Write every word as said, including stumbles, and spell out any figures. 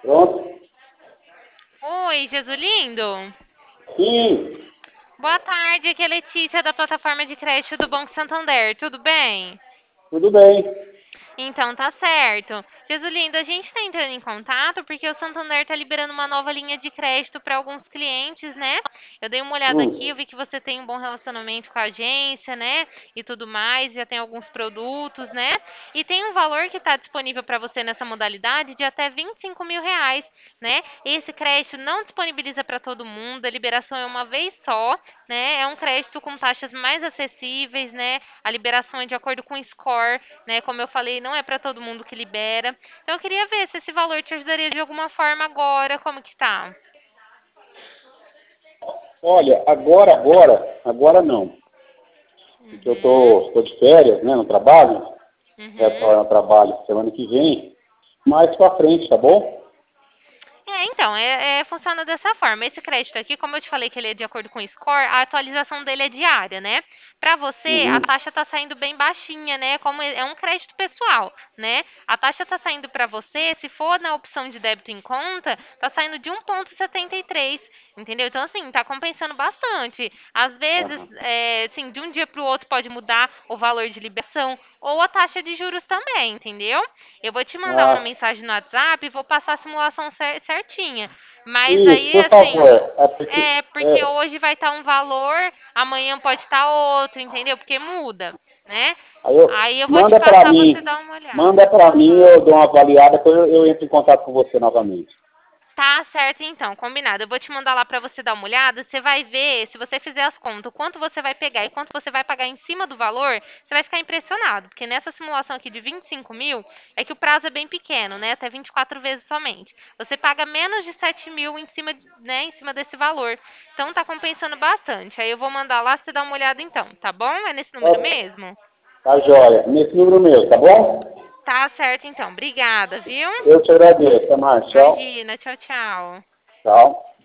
Pronto? Oi, Jesulindo. Sim, Boa tarde, aqui é Letícia da plataforma de crédito do Banco Santander. Tudo bem? tudo bem. Então tá certo. Jesulindo, a gente está entrando em contato porque o Santander está liberando uma nova linha de crédito para alguns clientes, né? Eu dei uma olhada aqui, Hum. eu vi que você tem um bom relacionamento com a agência, né? E tudo mais, já tem alguns produtos, né? E tem um valor que está disponível para você nessa modalidade de até vinte e cinco mil reais, né? Esse crédito não disponibiliza para todo mundo, a liberação é uma vez só, né? É um crédito com taxas mais acessíveis, né? A liberação é de acordo com o score, né? Como eu falei, não é para todo mundo que libera. Então eu queria ver se esse valor te ajudaria de alguma forma agora, como que tá? Olha, agora, agora, agora não. Porque eu Uhum, tô, tô de férias, né, no trabalho. uhum. Retorno ao trabalho semana que vem. Mais pra frente, tá bom? É, então, é, é- funciona dessa forma. Esse crédito aqui, como eu te falei que ele é de acordo com o score, a atualização dele é diária, né? Para você, a Uhum. taxa está saindo bem baixinha, né? Como é um crédito pessoal, né? A taxa está saindo para você, se for na opção de débito em conta, tá saindo de um vírgula setenta e três, entendeu? Então, assim, tá compensando bastante. Às vezes, Aham. é, assim, de um dia para o outro pode mudar o valor de liberação ou a taxa de juros também, entendeu? Eu vou te mandar uma Ah, mensagem no WhatsApp e vou passar a simulação cer- certinha. Mas isso, aí, por assim, favor. É porque, é porque é, hoje vai estar um valor, amanhã pode estar outro, entendeu? Porque muda, né? aí eu, Aí eu vou te manda pra passar, você mim. dá uma Manda olhada. pra mim, Aham. eu dou uma avaliada, depois eu, eu entro em contato com você novamente. Tá certo, então, combinado. Eu vou te mandar lá para você dar uma olhada. Você vai ver, se você fizer as contas, o quanto você vai pegar e quanto você vai pagar em cima do valor, você vai ficar impressionado. Porque nessa simulação aqui de vinte e cinco mil, é que o prazo é bem pequeno, né? Até vinte e quatro vezes somente. Você paga menos de sete mil em cima, né, em cima desse valor. Então tá compensando bastante. Aí eu vou mandar lá, você dá uma olhada então, tá bom? É nesse número Tá, mesmo? tá joia. Nesse número meu, tá bom? Tá certo, então. Obrigada, viu? Eu te agradeço. Até mais. Tchau. Imagina. Tchau, tchau. Tchau.